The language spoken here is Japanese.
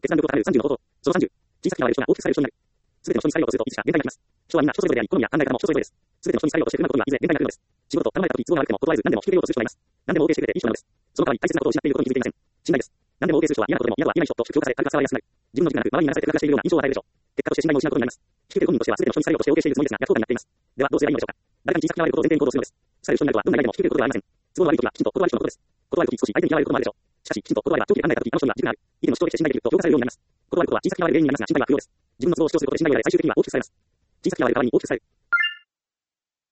決断力を高める30の方法。その30。小さく嫌われる人が大きくされる人になる。すべての人に作用とするといつしか限界があります。人はみんな人それぞれであり、好みや考え方も人それぞれです。すべての人に作用として不満ことにはいずれ限界が来るのです。仕事と頼まれた時都合が悪くても断えず何でも引き受けようとする人がいます。何でも OK してくれていい人なのです。その代わり大切なことを失っていることに気づいていません。信頼です。何でも OK する人は嫌なことでも嫌とは言えない人と評価され、軽く扱われやすくなる。自分の軸がなく周りに流されて軽くしているような印象を与えるでしょう。結果として信頼を失うことになります。引き受ける本人としてはすべての人に作用として OK しているつもりですが、逆効果になっています。ではどうすればいいのでしょうか。誰かに小さく嫌われることを前提に行動するのです。腐る人になるとはどんな意味でも引き受けることではありません。都合の悪い時はきちんと断る人のことです。断る時少し相手に嫌われることもあるでしょう。しかし、きちんと断れば長期で考えた時あの人には軸がある。意見の主張でして信頼できると評価されるようになります。断ることは小さく嫌われる原因になりますが、信頼は不要です。自分の都合を主張することで信頼を得られ最終的には大きくされます。小さく嫌われる代わりに大きくされる。